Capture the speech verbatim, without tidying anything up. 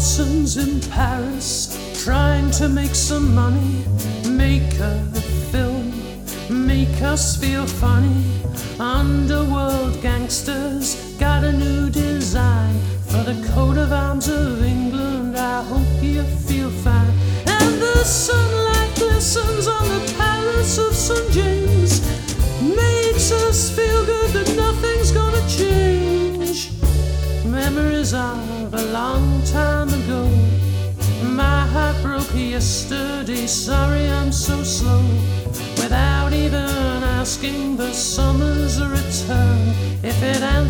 Orson's in Paris, trying to make some money, make a film, make us feel funny. Underworld gangsters got a new design for the coat of arms of England. I hope you feel fine. And the sunlight glistens on the palace of Saint James, makes us feel good that nothing's gonna change. Memories of a long time ago. My heart broke yesterday, sorry I'm so slow. Without even asking, the summer's a return. If it ain't